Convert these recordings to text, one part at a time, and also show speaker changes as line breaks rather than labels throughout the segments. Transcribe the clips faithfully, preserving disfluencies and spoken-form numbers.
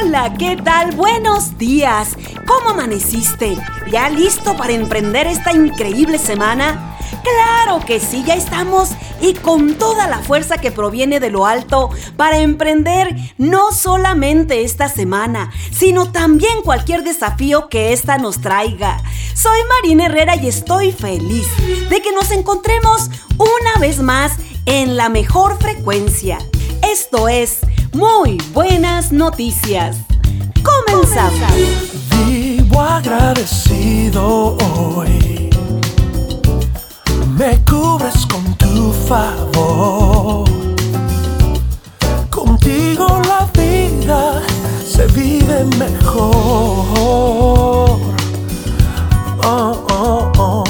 Hola, ¿qué tal? Buenos días. ¿Cómo amaneciste? ¿Ya listo para emprender esta increíble semana? ¡Claro que sí! Ya estamos y con toda la fuerza que proviene de lo alto para emprender no solamente esta semana, sino también cualquier desafío que ésta nos traiga. Soy Marina Herrera y estoy feliz de que nos encontremos una vez más en la mejor frecuencia. Esto es Muy Buenas Noticias. Comenzamos.
Vivo agradecido hoy. Me cubres con tu favor. Contigo la vida se vive mejor. Oh, oh, oh.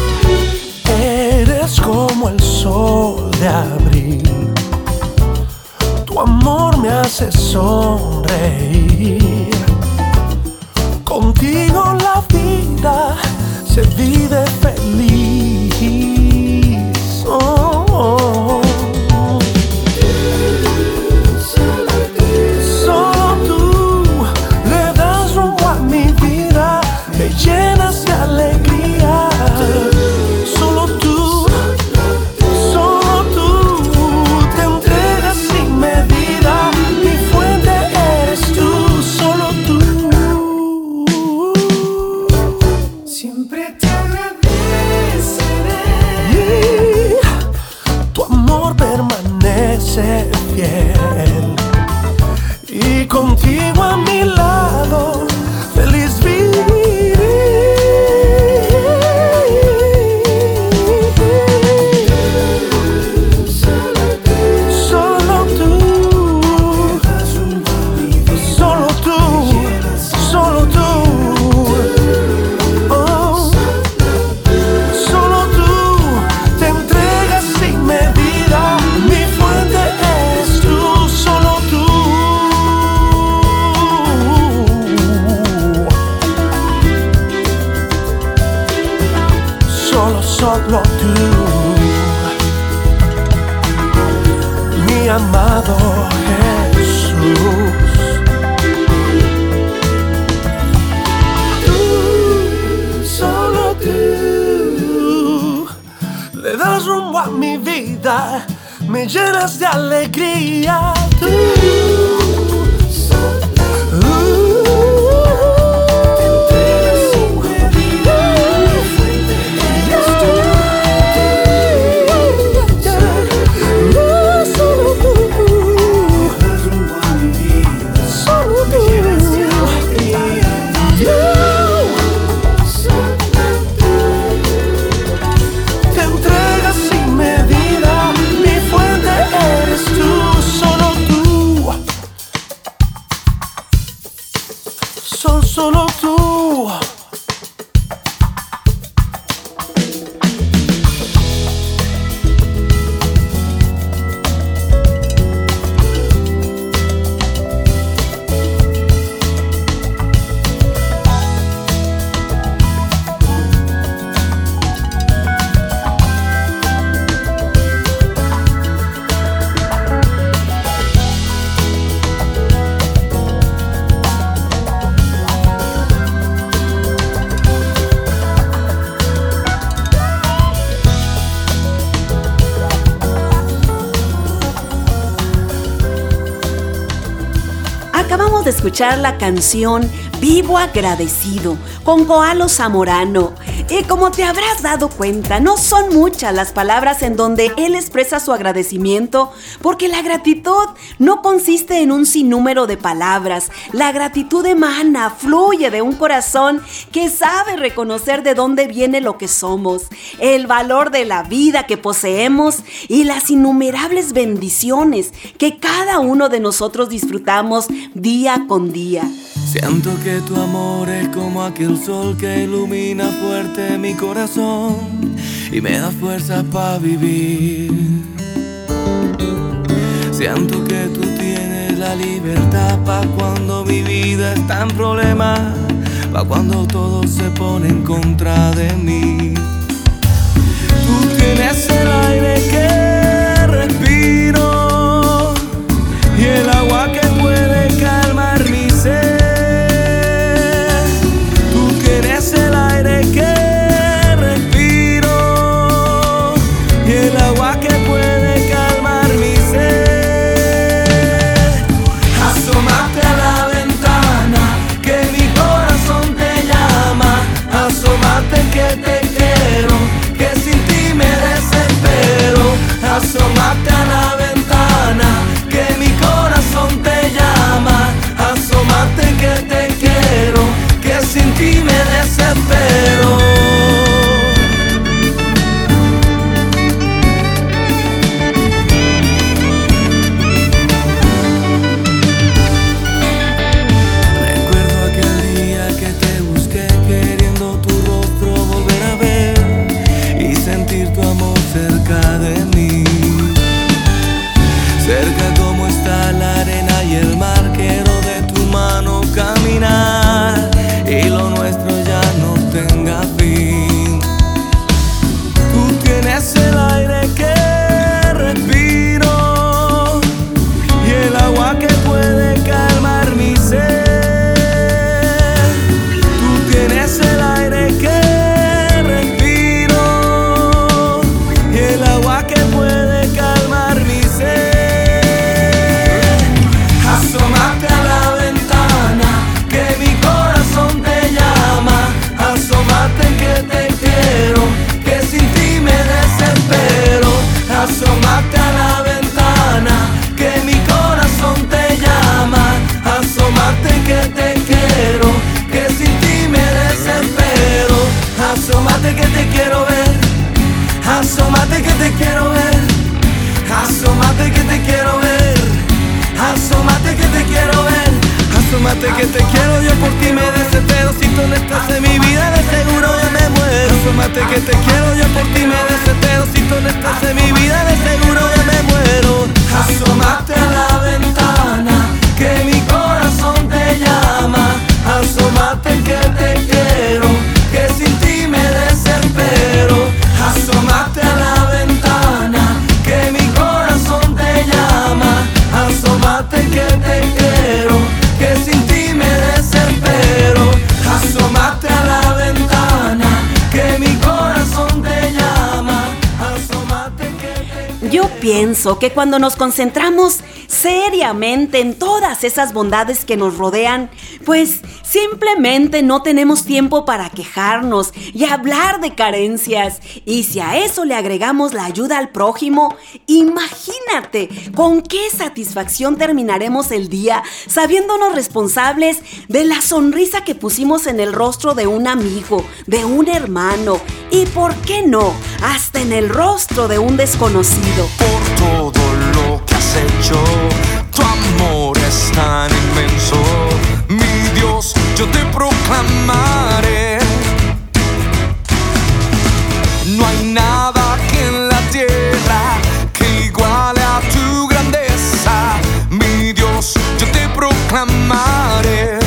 Eres como el sol de abril. Tu amor me hace sonreír. Contigo la vida se vive feliz. Oh, oh, oh. Solo tú le das rumbo a mi vida, me llenas de alegría. Solo tú, solo tú te entregas sin medida. Mi fuente eres tú, solo tú. Siempre te agradeceré. Tu amor permanece fiel y contigo a mi lado feliz viviré. Solo tú, solo tú, solo tú. Oh, solo tú te entregas sin medida. Mi fuente eres tú, solo tú. Solo, solo tú, mi amado Jesús. Tú, solo tú, le das rumbo a mi vida, me llenas de alegría. Tú, solo tú.
Acabamos de escuchar la canción Vivo Agradecido con Goalo Zamorano. Y como te habrás dado cuenta, no son muchas las palabras en donde él expresa su agradecimiento, porque la gratitud no consiste en un sinnúmero de palabras. La gratitud emana, fluye de un corazón que sabe reconocer de dónde viene lo que somos, el valor de la vida que poseemos y las innumerables bendiciones que cada uno de nosotros disfrutamos día con día.
Siento que tu amor es como aquel sol que ilumina fuerte mi corazón y me da fuerza para vivir. Siento que tú tienes la libertad pa' cuando mi vida está en problemas, pa' cuando todo se pone en contra de mí. Tú tienes el aire que respiro y el agua que puede calmar mi sed. Asómate que te quiero, yo por ti me desespero. Si tú no estás en mi vida, de seguro yo me muero. Asómate a la ventana, que mi corazón te llama. Asómate que te quiero, que sin ti me desespero. Asómate a la ventana, que mi corazón te llama. Asómate que te quiero, que sin ti me desespero. Asómate a la ventana, que mi corazón te llama. Asómate que te...
Yo pienso que cuando nos concentramos seriamente en todas esas bondades que nos rodean, pues simplemente no tenemos tiempo para quejarnos y hablar de carencias. Y si a eso le agregamos la ayuda al prójimo, imagínate con qué satisfacción terminaremos el día sabiéndonos responsables de la sonrisa que pusimos en el rostro de un amigo, de un hermano y, ¿por qué no?, hasta en el rostro de un desconocido.
Por todo lo que has hecho, tu amor es tan inmenso. Mi Dios, yo te proclamaré. No hay nada aquí en la tierra que iguale a tu grandeza. Mi Dios, yo te proclamaré.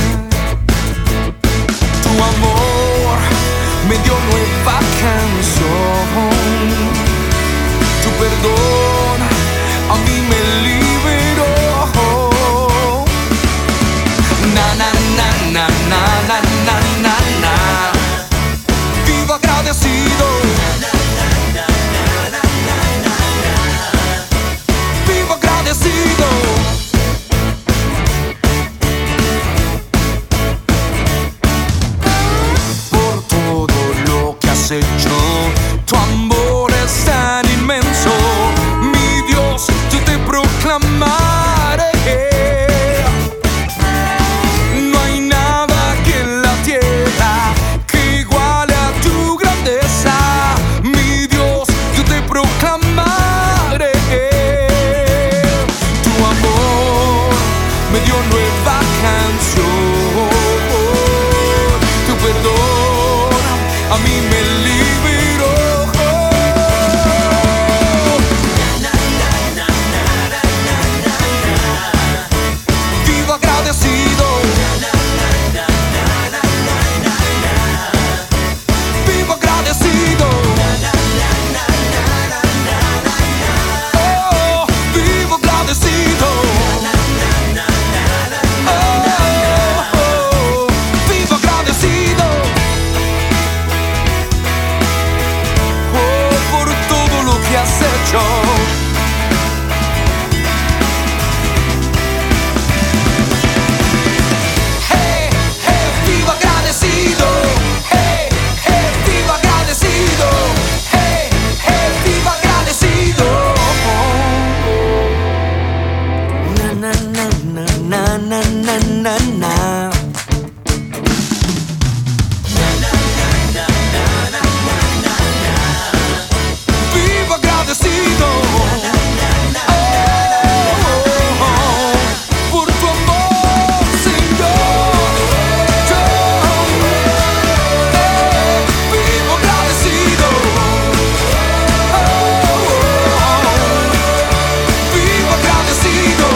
Tu amor me dio nueva canción. Tu perdón a mí me liberó. Na na na na na na na na na. Vivo agradecido. Vivo agradecido. Por todo lo que has hecho, tu amor es tan inmenso. Mi Dios, yo te proclamaré. No hay nada aquí en la tierra que iguale a tu grandeza. Mi Dios, yo te proclamaré. Tu amor me dio nueva canción. Tu perdón a mí me liberó. Vivo agradecido. Vivo agradecido. Oh, vivo agradecido. Oh, oh, vivo agradecido. Oh, por todo lo que has hecho. Hey, hey, vivo agradecido. Hey, hey, vivo agradecido. Hey, hey, vivo agradecido. Na na na na na na na na na. Vivo agradecido. Oh, por tu amor, Señor. Yo, eh, vivo agradecido. Oh, vivo agradecido.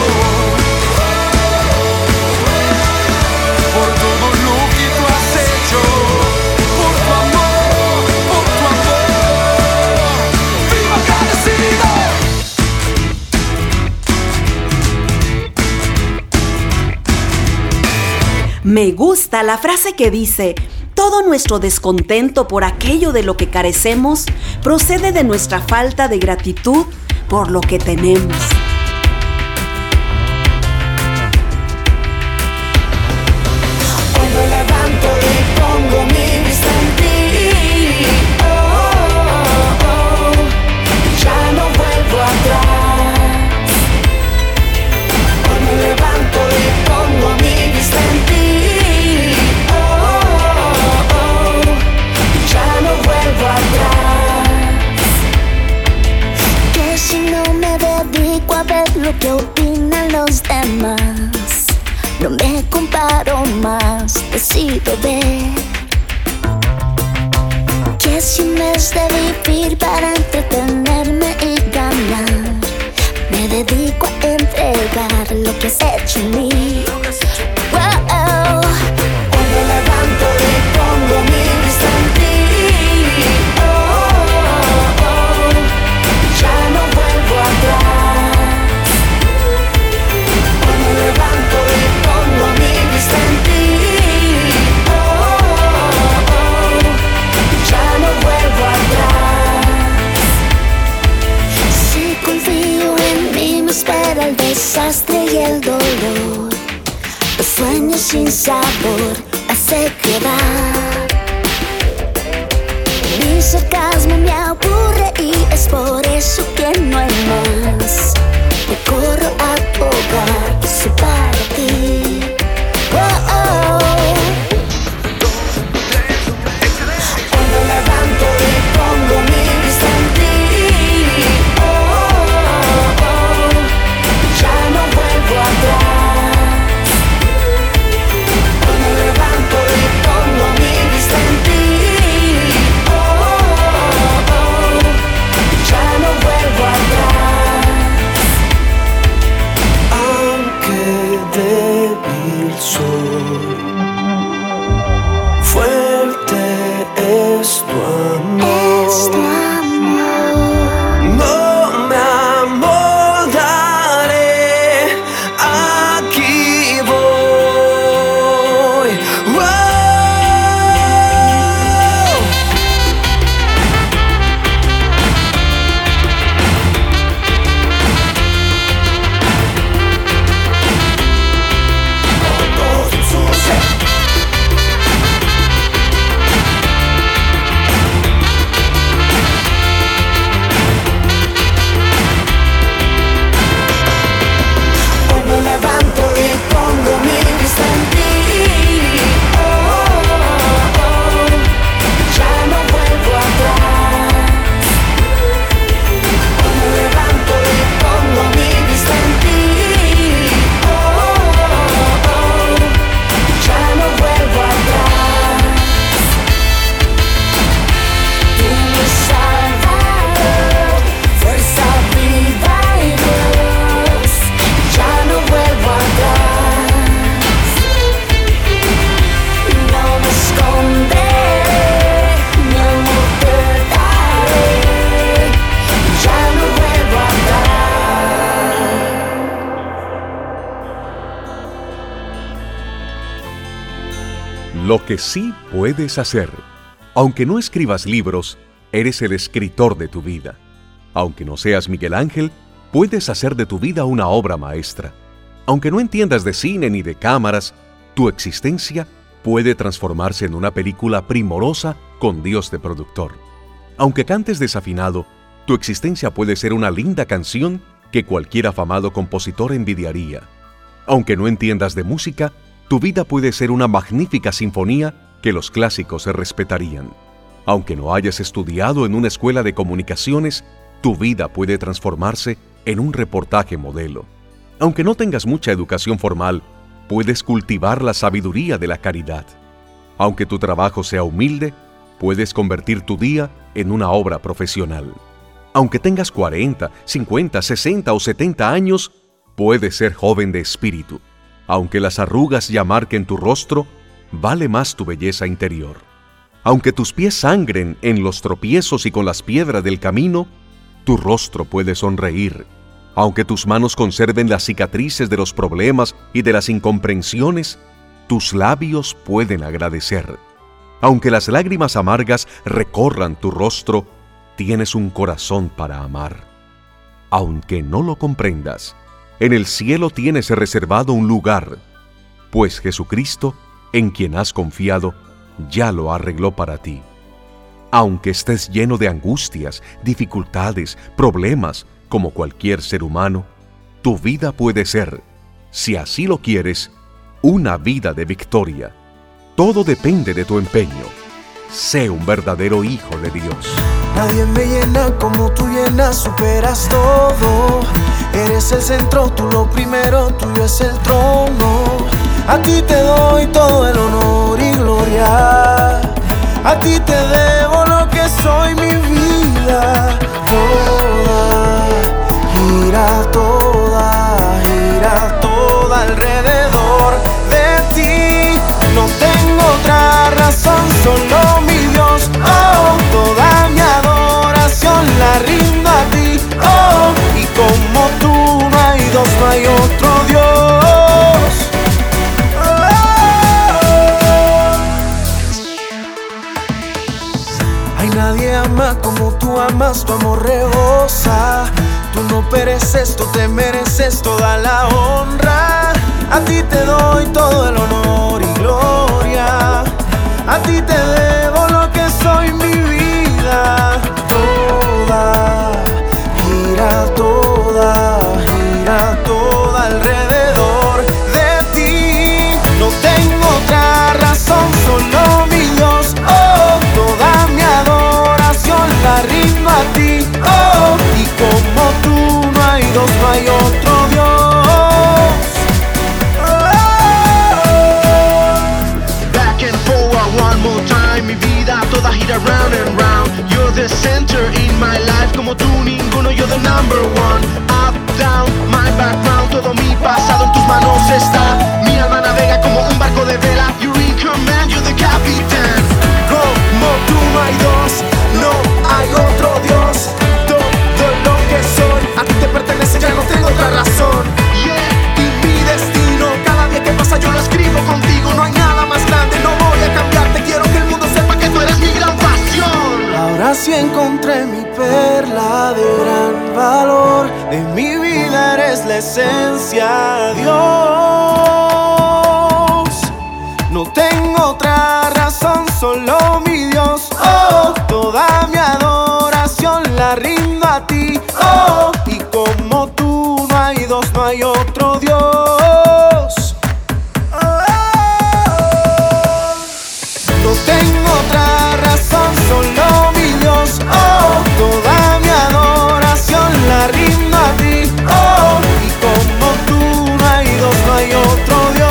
Por todo lo que tú has hecho. Por tu amor, por tu amor. Vivo agradecido.
Me gusta la frase que dice: todo nuestro descontento por aquello de lo que carecemos procede de nuestra falta de gratitud por lo que tenemos.
Hoy me levanto y pongo mi vista en ti. Oh, oh, oh, ya no vuelvo atrás. Hoy me levanto y pongo mi vista en ti. Oh, oh, oh, ya no vuelvo atrás. Que si no me dedico a ver lo que opinan los demás, no me comparo más, decido ver que si en vez de vivir para entretenerme y ganar, me dedico a entregar lo que has hecho en mí. Wow. Hoy me levanto y pongo mi vista en ti. Oh, oh, oh. Ya no vuelvo atrás. Hoy me levanto y pongo mi vista en ti. Oh, oh, oh. Ya no vuelvo atrás. Si confío en mí, me espera el desastre y el dolor, los sueños sin sabor, la sequedad. Mi sarcasmo me aburre y es por eso que no hay más. Me corro a ahogar, soy para ti. Oh, oh. Hoy me levanto y pongo mi vista en ti. Oh, oh, oh. Ya no vuelvo atrás. Hoy me levanto y pongo mi vista en ti. Oh, oh, oh. Ya no vuelvo atrás.
Aunque débil soy, fuerte es tu amor.
Es tu amor.
No me amoldaré, aquí voy. Wow.
Hoy me levanto y pongo mi vista en ti. Oh, oh, oh. Ya no vuelvo atrás. Hoy me levanto y pongo mi vista en ti. Oh, oh, oh. Ya no vuelvo atrás. Tú mi Salvador, fuerza, vida y Dios. Ya no vuelvo atrás. No me esconderé, mi amor te daré. Ya no vuelvo atrás.
Lo que sí puedes hacer. Aunque no escribas libros, eres el escritor de tu vida. Aunque no seas Miguel Ángel, puedes hacer de tu vida una obra maestra. Aunque no entiendas de cine ni de cámaras, tu existencia puede transformarse en una película primorosa con Dios de productor. Aunque cantes desafinado, tu existencia puede ser una linda canción que cualquier afamado compositor envidiaría. Aunque no entiendas de música, tu vida puede ser una magnífica sinfonía que los clásicos se respetarían. Aunque no hayas estudiado en una escuela de comunicaciones, tu vida puede transformarse en un reportaje modelo. Aunque no tengas mucha educación formal, puedes cultivar la sabiduría de la caridad. Aunque tu trabajo sea humilde, puedes convertir tu día en una obra profesional. Aunque tengas cuarenta, cincuenta, sesenta o setenta años, puedes ser joven de espíritu. Aunque las arrugas ya marquen tu rostro, vale más tu belleza interior. Aunque tus pies sangren en los tropiezos y con las piedras del camino, tu rostro puede sonreír. Aunque tus manos conserven las cicatrices de los problemas y de las incomprensiones, tus labios pueden agradecer. Aunque las lágrimas amargas recorran tu rostro, tienes un corazón para amar. Aunque no lo comprendas, en el cielo tienes reservado un lugar, pues Jesucristo, en quien has confiado, ya lo arregló para ti. Aunque estés lleno de angustias, dificultades, problemas, como cualquier ser humano, tu vida puede ser, si así lo quieres, una vida de victoria. Todo depende de tu empeño. Sé un verdadero hijo de Dios.
Nadie me llena como tú llenas, superas todo. Eres el centro, tú lo primero, tuyo es el trono. A ti te doy todo el honor y gloria. A ti te debo lo que que soy, mi vida. Toda gira, toda gira, toda alrededor de ti. No tengo otra razón, solo mi Dios. Oh, toda mi adoración la rindo a ti. Oh, y como tú no hay dos, no hay otro Dios. Oh. Ay, nadie ama como tú amas, tu amor rebosa. Tú no pereces, tú te mereces toda la honra. A ti te doy todo el honor y gloria. A ti te debo lo que soy, mi vida. Toda gira, toda gira, toda alrededor de ti. No tengo otra razón, solo mi Dios. Oh, toda mi adoración la rindo a ti. Oh, y como tú no hay dos, no hay otro Dios.
Back and forward one more time, mi vida toda gira round and round. You're the center in my life, como tú ninguno, you're the number one. Up, down, my background, todo mi pasado en tus manos está. Mi alma navega como un barco de vela. You're in command, you're the captain.
Como tú no hay dos, no hay otro Dios. Todo lo que soy a ti te pertenece, ya no tengo otra razón.
Yeah,
Y mi destino, cada día que pasa yo lo escribo contigo. No hay nada más grande, no voy a cambiarte. Quiero que el mundo sepa que tú eres mi gran pasión. Ahora sí encontré mi perla de gran valor. De mi vida eres la esencia, Dios. No tengo otra razón, solo mi Dios. Oh, toda mi adoración la rindo a ti. Oh, y como tú no hay dos, no hay otro Dios. Oh, no tengo otra razón, solo mi Dios. Oh, toda mi adoración la rindo a ti. Oh, y como tú no hay dos, no hay otro Dios.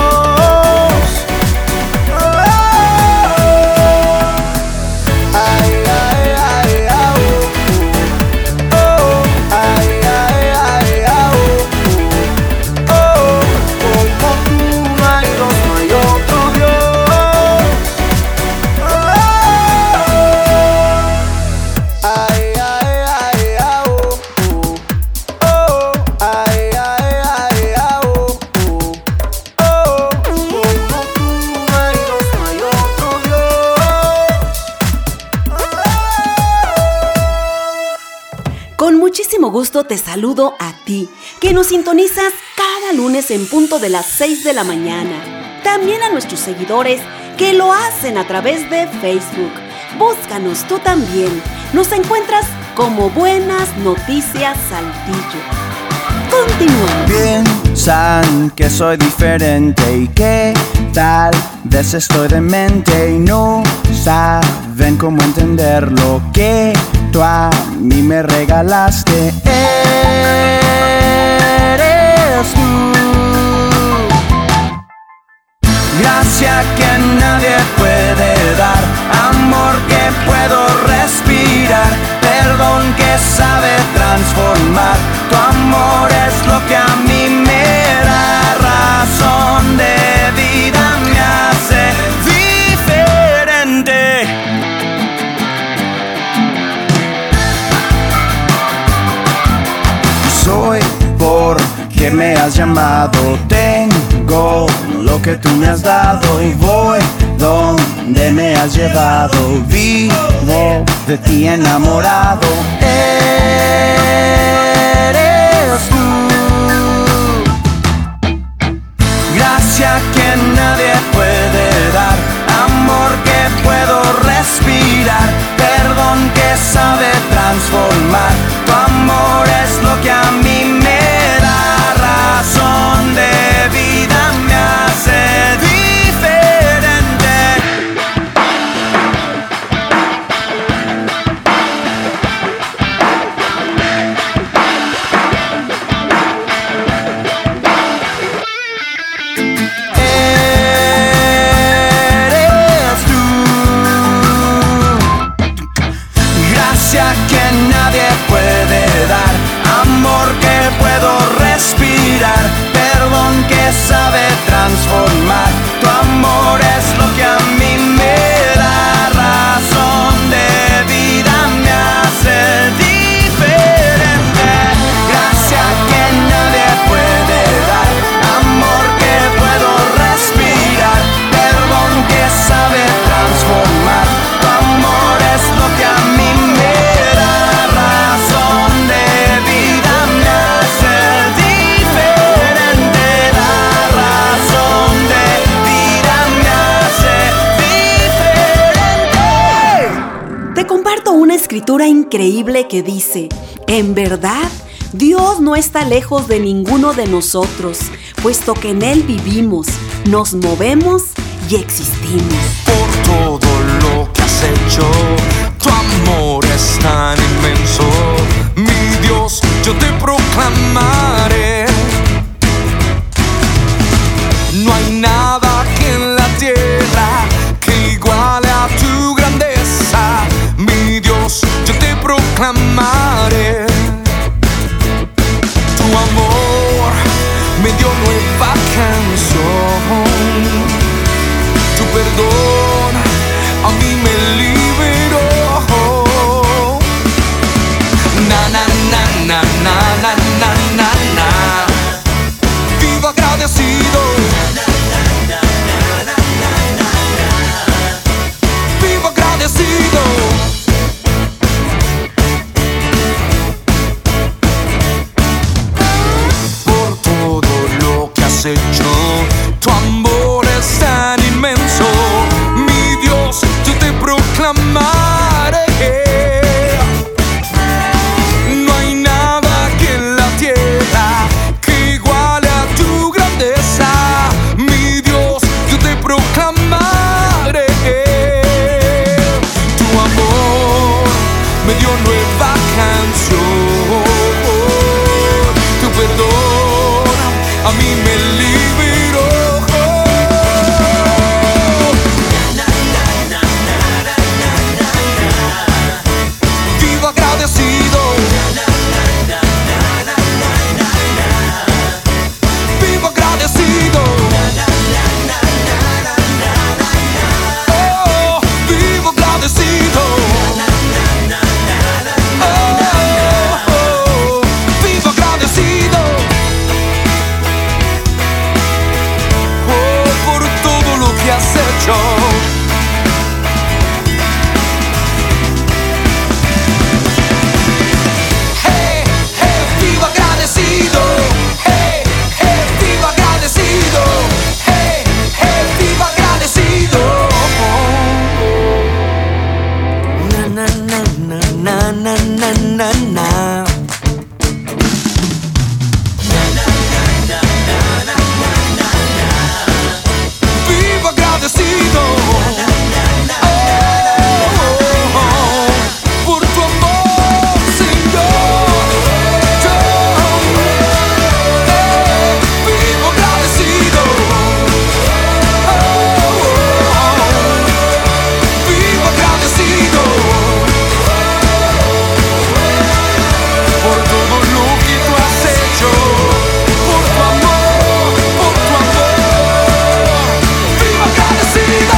Con muchísimo gusto te saludo a ti, que nos sintonizas cada lunes en punto de las seis de la mañana. También a nuestros seguidores que lo hacen a través de Facebook. Búscanos tú también. Nos encuentras como Buenas Noticias Saltillo. Continuamos.
Piensan que soy diferente y que tal vez estoy demente y no saben cómo entender lo que tú a mí me regalaste. Eres tú, gracia que nadie puede dar, amor que puedo respirar, perdón que sabe transformar. Tu amor es lo que a mí me da razón de vida, me hace diferente. Soy porque me has llamado, tengo lo que tú me has dado y voy donde me has llevado. Vivo de ti enamorado. Eres tú, gracia que nadie puede dar, amor que puedo respirar, perdón que sabe transformar. Tu amor es lo que a mí me da razón de vida, me hace diferente.
escritura increíble que dice: en verdad, Dios no está lejos de ninguno de nosotros, puesto que en Él vivimos, nos movemos y existimos.
Por todo lo que has hecho, tu amor es tan inmenso. Mi Dios, yo te proclamaré. No hay nada aquí en la tierra que iguale a tu grandeza. Mi Dios, yo te proclamaré. Tu amor me dio nueva canción. Tu perdón a mí me liberó. Na na na na na na na na na. Vivo agradecido. Vivo agradecido. Por todo lo que has hecho, tu amor es tan inmenso. Mi Dios, yo te proclamaré. No hay nada aquí en la tierra que iguale a tu grandeza. Mi Dios, yo te proclamaré. Tu amor me dio nueva canción. Tu perdón a mí me liberó. Vivo agradecido. Vivo agradecido. Oh, vivo agradecido. Oh, oh, vivo agradecido. Oh, por todo lo que has hecho. Hey, hey, vivo agradecido. Hey, hey, vivo agradecido. Hey, hey, vivo agradecido.
Na na na na na na na na.
Vivo agradecido. Oh, por tu amor, Señor. Yo, eh, vivo agradecido. Oh, vivo agradecido. Por todo lo que tú has hecho. Por tu amor, por tu amor. Vivo agradecido.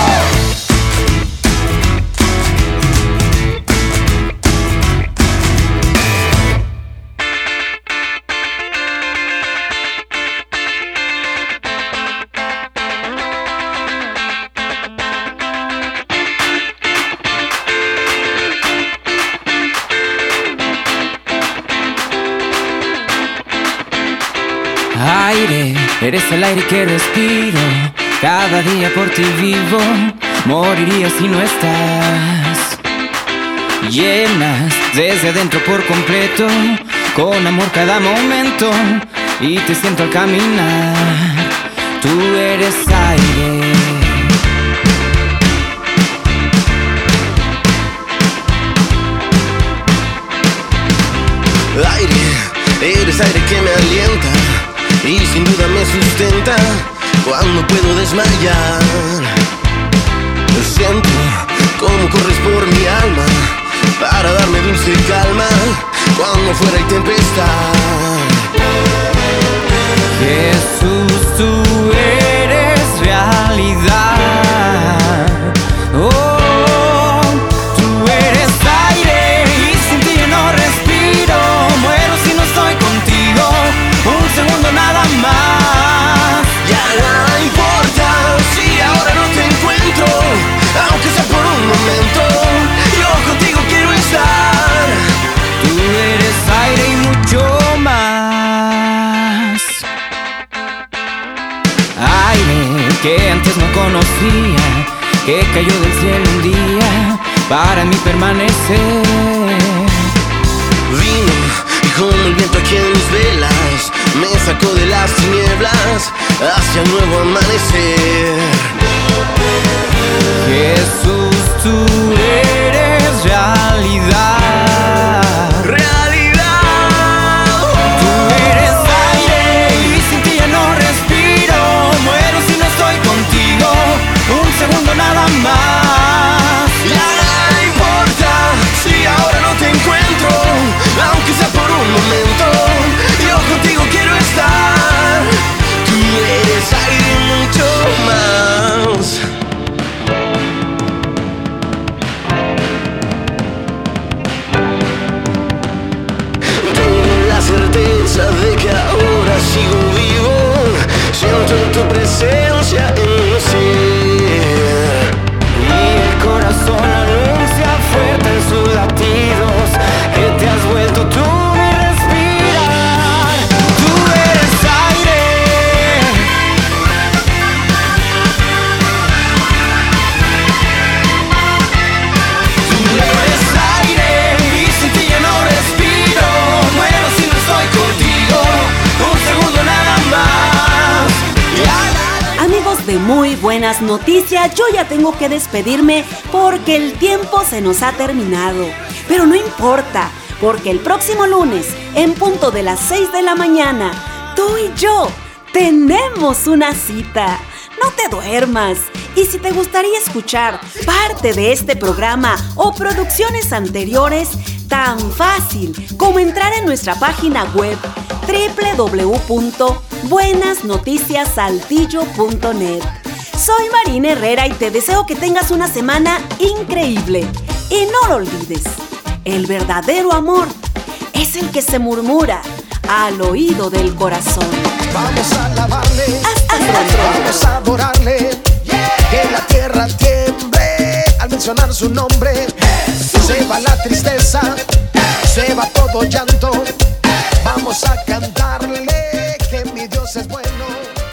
Aire, eres el aire que respiro. Cada día por ti vivo. Moriría si no estás. Llenas desde adentro por completo. Con amor cada momento. Y te siento al caminar. Tú eres aire.
Aire, eres aire que me alienta y sin duda me sustenta cuando puedo desmayar. Siento cómo corres por mi alma para darme dulce calma cuando fuera hay tempestad.
Jesús, tú eres realidad. Oh, tú eres aire y sin ti yo no respiro. Muero si no estoy contigo, un segundo nada más.
Ya no importa si ahora no te encuentro, aunque sea por un momento, yo contigo quiero estar.
Tú eres aire y mucho más. Aire que antes no conocía, que cayó del cielo un día para mí permanecer.
Vino y como el viento aquí en mis velas me sacó de las tinieblas hacia el nuevo amanecer.
Jesús, tú eres realidad.
Realidad.
Tú eres aire y sin ti ya no respiro. Muero si no estoy contigo, un segundo nada más.
Ya nada importa si ahora no te encuentro, aunque sea por un momento, yo contigo quiero estar. Tú eres aire y mucho más. Tengo la certeza de que ahora sigo vivo, siento tu presencia en mi ser.
Y el corazón anuncia fuerte en sus latidos que te has vuelto tú mi respirar. Tú eres aire. Tú eres aire y sin ti ya no respiro. Muero si no estoy contigo, un segundo nada más. Ya
Amigos de Muy Buenas Noticias, yo ya tengo que despedirme porque el tiempo se nos ha terminado. Pero no importa, porque el próximo lunes, en punto de las seis de la mañana, tú y yo tenemos una cita. No te duermas. Y si te gustaría escuchar parte de este programa o producciones anteriores, tan fácil como entrar en nuestra página web doble u doble u doble u punto buenas noticias saltillo punto net. Soy Marina Herrera y te deseo que tengas una semana increíble. Y no lo olvides, el verdadero amor es el que se murmura al oído del corazón.
Vamos a alabarle,
Hasta pronto.
vamos a adorarle, que la tierra tiemble al mencionar su nombre. Se va la tristeza, se va todo llanto. Vamos a cantarle que mi Dios es bueno.